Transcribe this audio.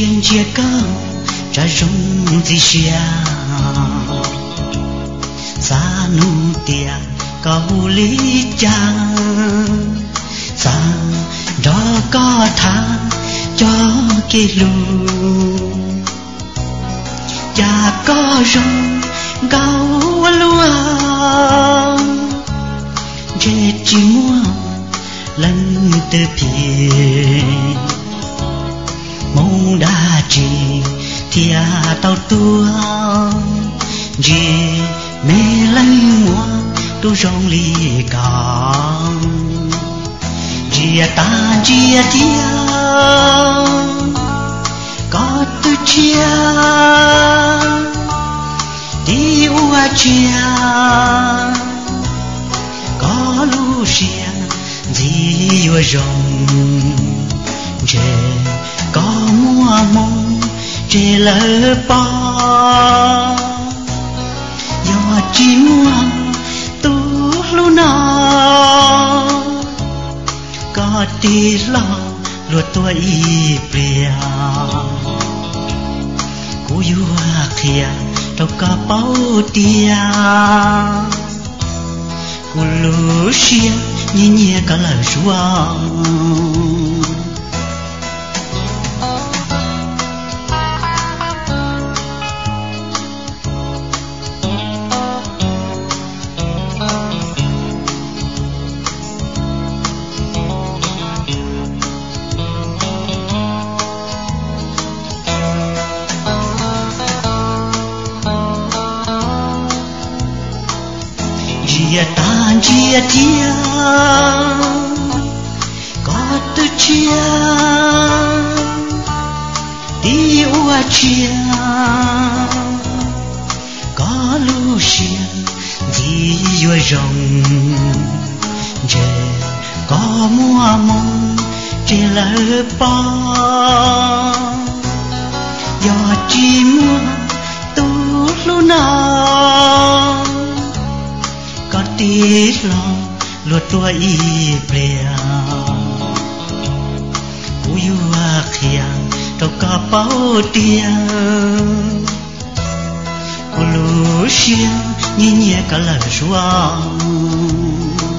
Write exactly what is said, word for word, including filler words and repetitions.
chiên chia cơ trả rung gì xia xa nu tia câu lý chang xa đó có tha cho kia lu cha có rung gạo lúa dễ chỉ mua lần từ phía mong đã chỉ thia tao tua gì mê lanh mua tu rong li càng chia ta chia chia có tu chia đi ua chia có lu chia gì ua rong chê có mua mong chê lỡ ba do chỉ mua tu lu nào có tí lo lúa tuổi bia cú yua kia đâu có bao tia cú lu xia nhẹ nhẹ cả lời ruộng chia tan chia chia có tu chia đi ua chia có lu chia gì vui rong chê có mua mong chê lỡ ba do chỉ mua tu lu nào có tí lo lúa tuổi bia cú yua kia đâu có bao tia cú lu xia nhẹ nhẹ cả lời ruộng